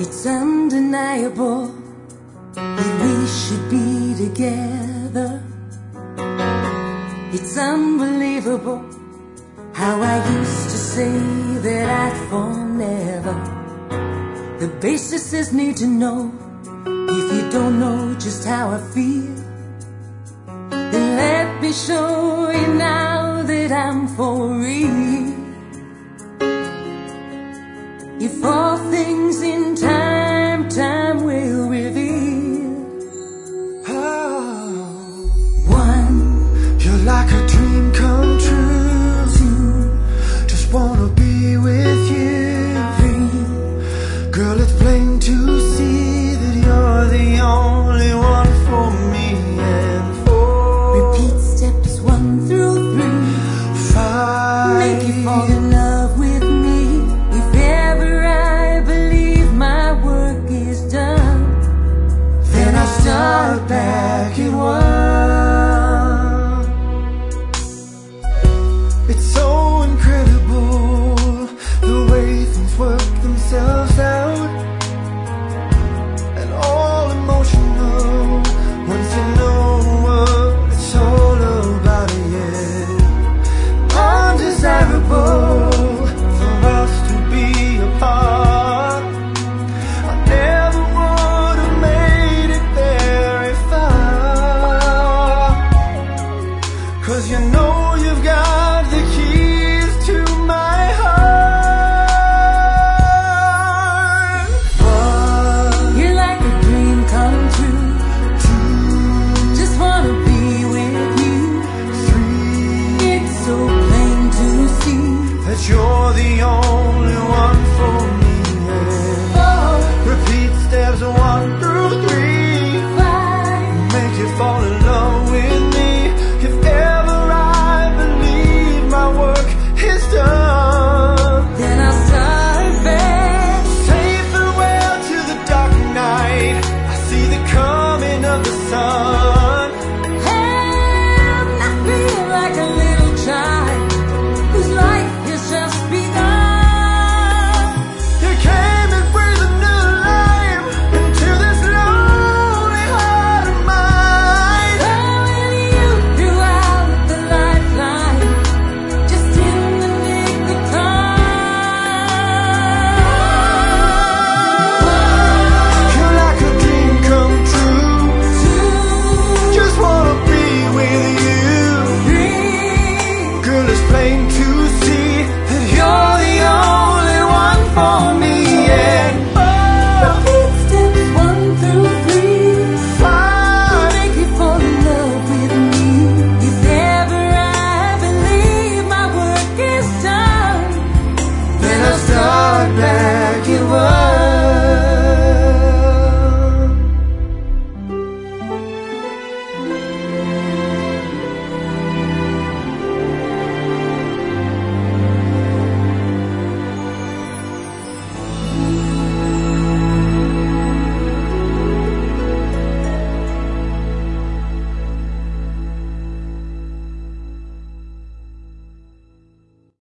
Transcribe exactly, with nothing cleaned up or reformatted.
It's undeniable that we should be together. It's unbelievable how I used to say that I'd fall never. The basis is need to know. If you don't know just how I feel, then let me show you now that I'm for real. If all things in time, time will reveal. Oh. One, you're like a dream come true. Two, just wanna be with you. three, girl, it's plain to see